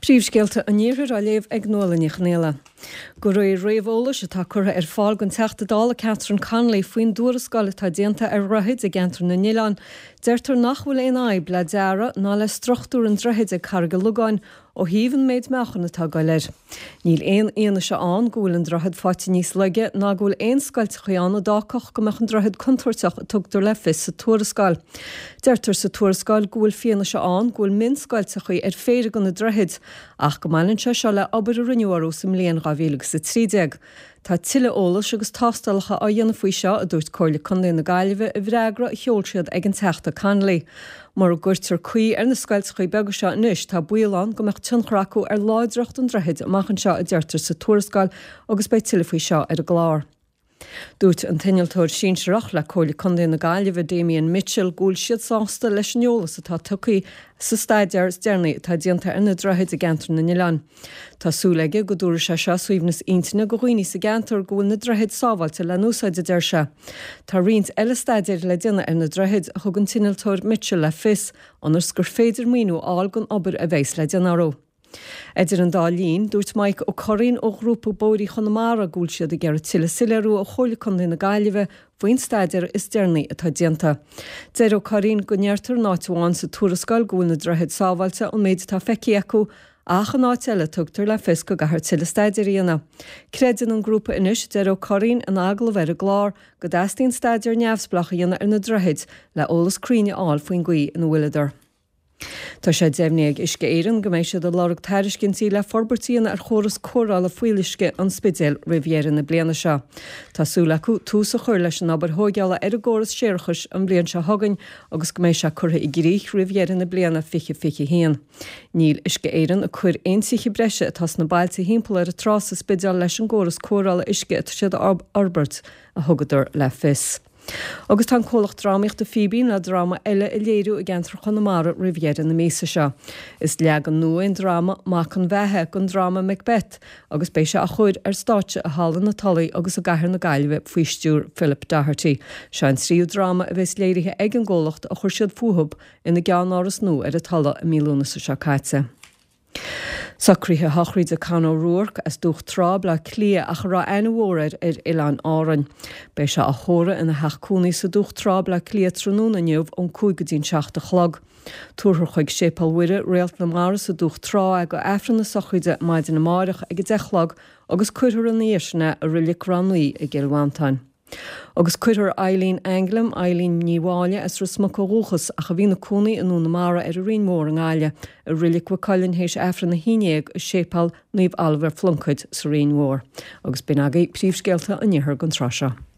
Príomhscéalta a níothar a léamh ag nólainní chnéile. Go raibh réamholalas atá curtha fáil gon teachtadála Catherine Connolly faoin dúrascáil atá déanta ar roithead ag Gentraí na Níleán, deirtar nach bhfuil éon aib le deara ná le struchtúr an droichead ag Carrega Lugáin ó híomhann méid meachan atá gailéir. Níl éon aana se an go bhfuil an droichead fáte níos leige ná go bhfuil éon scoilte chuáin dácach go meach an droichead contuirteach a tugtar le fis sa tuarascáil. Deirtar sa tuarascáil go bhfuil féana se an go bhfuil min scoilte chuí ar féidir go na droichead ach go mailann se le obair a rinneoirú sa mbliain 2030. Tá tuile ólas agus tástálacha á dhéanana faoi seo a dúirt Comhairle Contae na Gaillimhe i bhreagra a cheolsiad ag an teachta Connolly. Mar a gcuirtear chuí ar na scoilte chuí beaga seo inis tá bualáin go meach tionchracu ar láidireacht an droichead amachchan seo a deirtar sa tuarascáil agus beidh tuile faoi seo ar a gláir. Dúirt an tinnealtóir síonseach le Comhairle Contae na Gaillimhe Damien Mitchell gúil siad sásta leis an eolas atá tucaí sa staidear dearnaí tá déanta ar na droichead a Gentraí na Níleán. Tá súlaige go dúra se suíomhnas intaine go dhaoine sa Gentar go bhfuil na droichead sábhailte le núsáide deir se. Tá riont eile staidear le déanana ar na droichead a thug an tinnealtóir Mitchell le fis anars gur féidir míú áil gon obair a bhéis le déanaró. Idir an dálín dúirt Mike ó choirín ó grúpa bóirí Chonamara gúil siad a gcearr tuile silearú a Comhairle Contae na Gaillimhe faoin staidear is dearnaí atá déanta. Deir ó choirín go neartar náitháin sa tuarascáil gúil na droichead sábhailte ó méid tá feici acu ach an áit eile tugtar le fis go gahar tuile staidiríanana. Credan an grúpa inis deir ó choirín an agla bhar a glár go d'astíonn staidear neamhsplacha dhéanana ar na droichead le ólas críne áil faoin gaoth in bhuiledar. Tá sé déimhnéag isce éireann go mbeidh siad a lárug tairiscintí le forbartíana ar chóras córála fuilisce an spidéal Riviera na bliana seo. Tásúla acu tús a chuir leis an abair thógeala ar a ggóras séirchas an blian se hagann agus go mbeidh se curtha i gcrích Riviera na bliana fiche héan. Níl isce éireann a chuir aonsaigh breise atás na bailte hímpel ar a trás a spidéal leis an ggóras córála isce at siad Albert a thugadar le fis. Agus tá cólacht drámaíocht a Phoebe na dráma eile i léirú a Gentraí Chonamara Riviera na Méasa seo. Is leag an nua an dráma mac an bheitthe gon dráma Macbeth agus béise a chuir ar státe a hálan na talaí agus a gcathair na Gaillimhe faoi stúr Philip Doherty. Se an tríú dráma a bheits léirithe ag an ggólacht a chuir siad futhub ina gceann áras nó ar a talla a mílúna sa seo caite. Sacríthe hachríd a Conó Rourke as dúch tráb le clia ach rá einmhórir ar Ileán árainn. Bei se a chóra ina heachcúnaí sa dúch tráb le clia trúna neamh ón 5:7 chlog. Túrthar chuig sépal uire réalt na mar sa dúch trá ag go efran na sacríide maidin na máireach ag dechlog agus cuirear an éisina a rilik rannaí ag Gilwantain. Agus cuirear Eileen Anglam, Eileen Níháile as rusmach óchas a bhí na cúnaí in na mara ar a rion an gáile a rilik wacailin hééis efran na híineag a sépal nuomh alver fluncaid sa rion mór. Agus bin agaí príomhscéalta a níothar gon trasha.